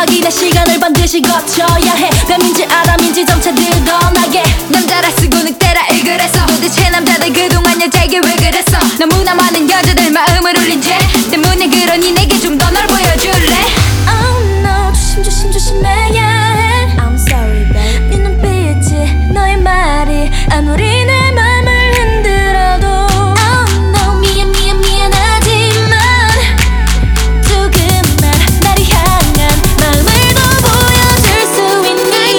확인의 시간을 반드시 거쳐야 해. 뱀인지 아담인지 점차 드러나게. 남자라 쓰고 늑대라 일그랬어. 도대체 남자들 그동안 여자에게 왜 그랬어. 너무나 많은 여자들 마음을 울린 죄 때문에. 그러니 내게 좀 더 널 보여줄래. Oh no, 조심 조심해야 해. I'm sorry babe. 네 눈빛이 너의 말이 아무리 내 맘을 흔들어도 Oh no, 미안하지만 조금만 나를 향한 마음을 더 보여줄 수 있니?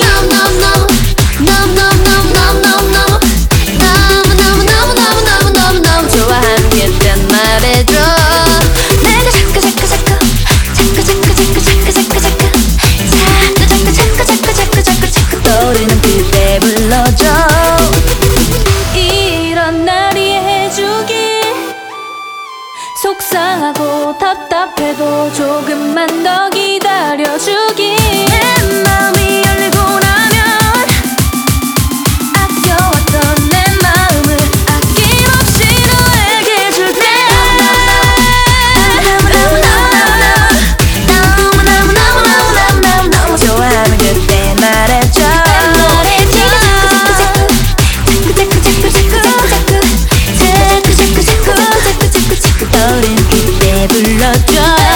너무너무너무너무너무너무너무너무너무 좋아하겠단 말해줘. 내가 자꾸 떠오르는 그때 불러줘. 이런 날이 해주길. 속상하고 답답해도 조금만 더 기다려주길. 내 마음이 열리고 나면 아껴왔던 내 마음을 아낌없이 너에게 줄게. 너무 좋아하는 그때 말해줘. 자꾸 떠오르는 그때 불러줘.